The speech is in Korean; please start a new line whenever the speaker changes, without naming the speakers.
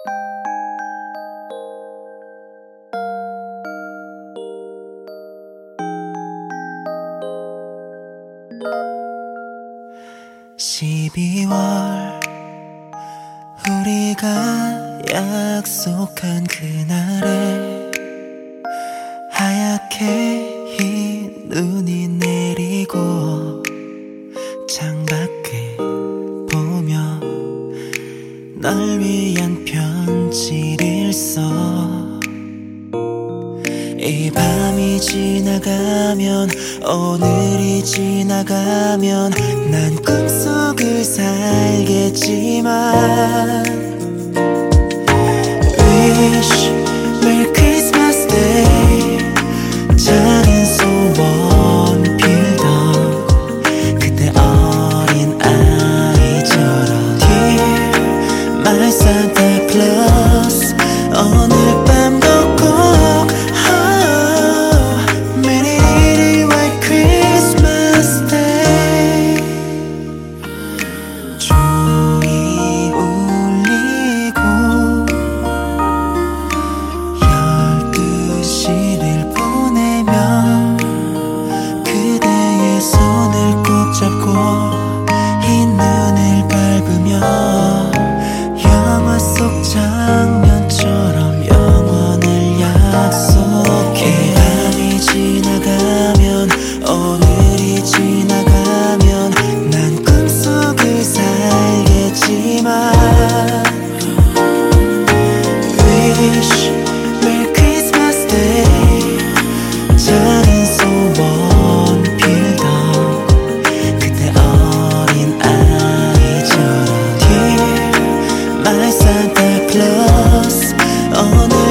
(12월) 우리가 약속한 그날에 하얗게 흰 눈이 내리고 창밖을 보며 널 위한 편지를 써. 이 밤이 지나가면 오늘이 지나가면 난 꿈속을 살겠지만 Wish Merry Christmas Day 작은 소원 빌던 그때 어린 아이처럼 Dear My Santa Claus 오늘 밤도 꼭 Merry White Christmas Day 종이 울리고 12시를 보내면 그대의 손을 꼭 잡고 흰 눈을 밟으며 영화 속 장면처럼 영원을 약속해. 밤이 지나가면 오늘이 지나가면 난 꿈속을 살겠지만 Wish Merry Christmas Day 작은 소원 빌던 그때 어린 아이처럼 Dear My Santa Claus 오늘